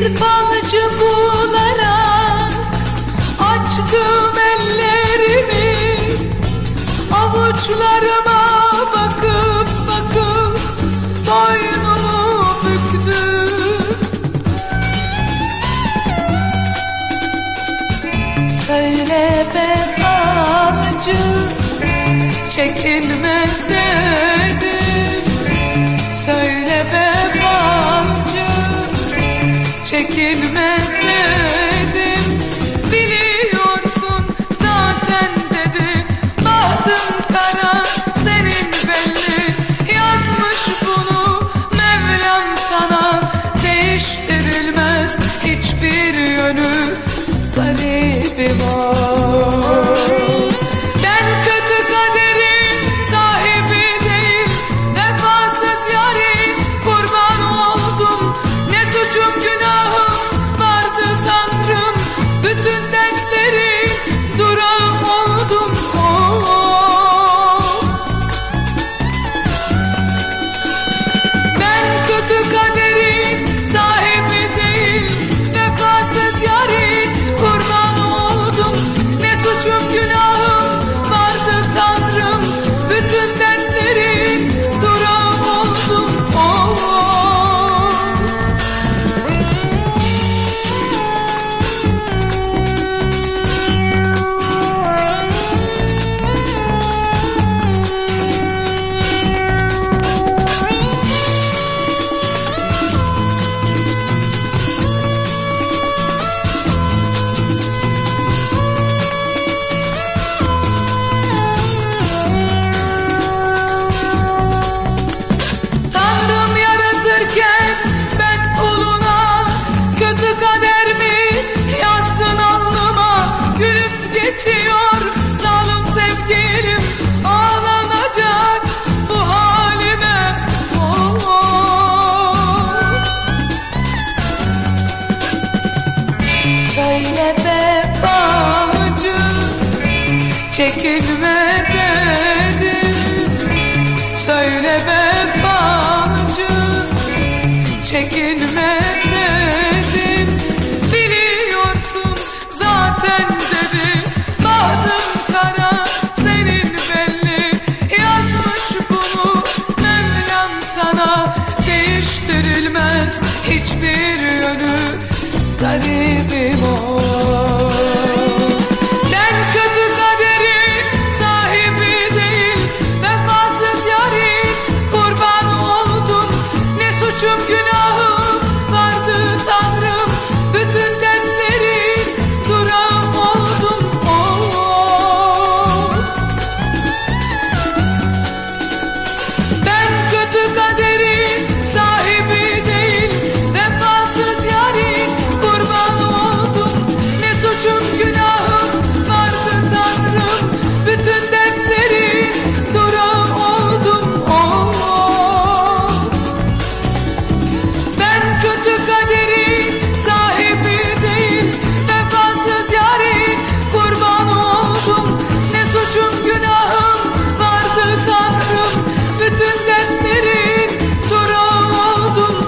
falcı bularak açtım ellerimi, avuçlarıma bakıp bakıp boynumu büktüm. Söyle be falcı, çekinme dedim. Söyle be falcı, çekinme dedim. Biliyorsun zaten dedi, bahtın kara senin belli. Yazmış bunu Mevlam sana, değiştirilmez hiçbir yönü. Garibim o. Ben kötü kaderin sahibi değil, vefasız yarim kurban oldum. Ne suçum günahım vardı Tanrım, bütün dertlerin durağı oldum. Ben kötü kaderin sahibi değil, vefasız yarim kurban oldum. Ne suçum günahım vardı Tanrım, bütün dertlerin durağı oldum. Tanrım yaratırken ben kuluna, kötü kader mi yazdın alnıma? Gülüp geçiyor zalim sevgilim, ağlanacak bu halime. Söyle be falcı, çekinme dedim. Söyle be falcı, çekinme dedim. Biliyorsun zaten dedi, bahtın kara senin belli. Yazmış bunu Mevlam sana, değiştirilmez hiçbir yönü. Garibim o. Ben kötü kaderin sahibi değil, vefasız yarim kurban oldum. Ne suçum günahım vardı Tanrım, bütün dertlerin durağı oldum. Ben kötü kaderin sahibi değil, vefasız yarim kurban oldum. Ne suçum günahım vardı Tanrım, bütün dertlerin durağı oldum. Ben kötü kaderin sahibi değil, vefasız yarim kurban oldum. Ne suçum günahım vardı Tanrım, bütün dertlerin durağı oldum.